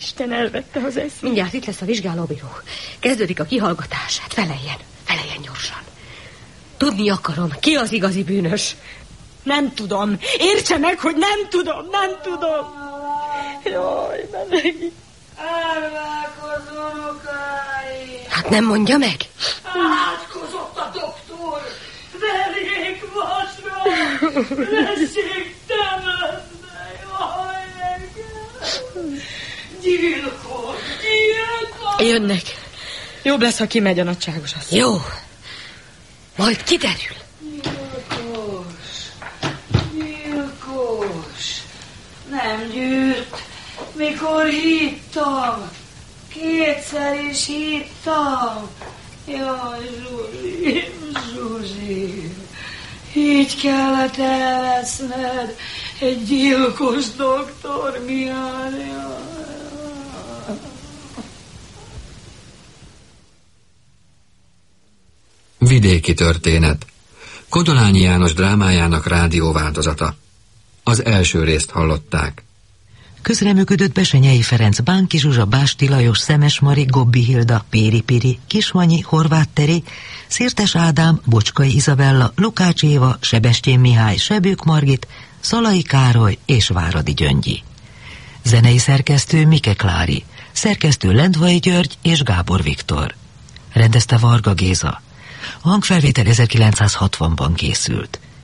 Isten elvette az eszét. Mindjárt itt lesz a vizsgálóbíró. Kezdődik a kihallgatás. Hát feleljen gyorsan. Tudni akarom, ki az igazi bűnös. Nem tudom. Értse meg, hogy nem tudom. Jaj, melegít. Elvágod unokáim. Hát nem mondja meg? Átkozott a doktor. Verjék vasra. Lessék temetve. Jaj, nekem. Gyilkos. Jönnek. Jobb lesz, ha kimegy a nagyságos asszony. Jó. Majd kiderül. Gyilkos. Nem gyűrt. Mikor hittam. Kétszer is hittam. Jaj, Zsuzsi. Így kellett elveszned egy gyilkos doktor miatt. Vidéki történet. Kodolányi János drámájának rádióváltozata. Az első részt hallották. Közreműködött Besenyei Ferenc, Bánki Zsuzsa, Básti Lajos, Szemes Mari, Gobbi Hilda, Péri Piri, Kismanyi, Horváth Teri, Szirtes Ádám, Bocskai Izabella, Lukács Éva, Sebestyén Mihály, Sebők Margit, Szalai Károly és Váradi Gyöngyi. Zenei szerkesztő Mike Klári, szerkesztő Lendvai György és Gábor Viktor. Rendezte Varga Géza. A hangfelvétel 1960-ban készült.